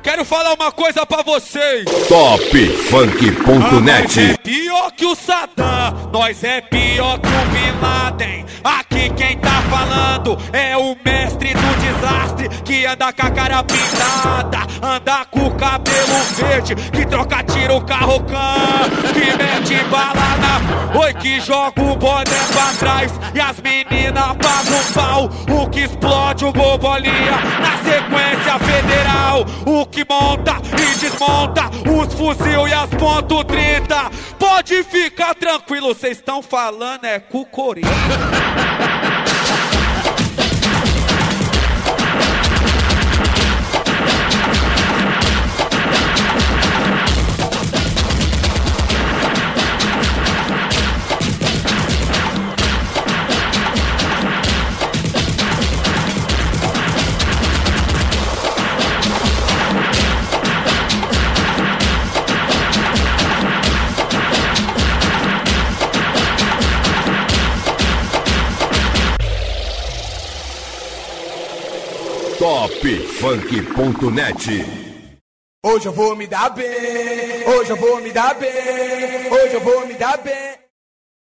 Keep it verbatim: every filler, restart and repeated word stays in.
quero falar uma coisa pra vocês. top funk ponto net. Nós é pior que o Saddam, nós é pior que o Bin Laden. Aqui quem tá falando é o mestre do desastre, que anda com a cara pintada, anda com o cabelo verde, que troca tiro carro can, que mete bala na... Oi, que joga o boné pra trás e as meninas pagam um pau. O que explode o gol bolinha na sequência federal. O que monta e desmonta os fuzil e as ponto trinta. Pode ficar tranquilo, vocês estão falando é com o Corinthians. top funk ponto net. Hoje eu vou me dar bem, hoje eu vou me dar bem, hoje eu vou me dar bem.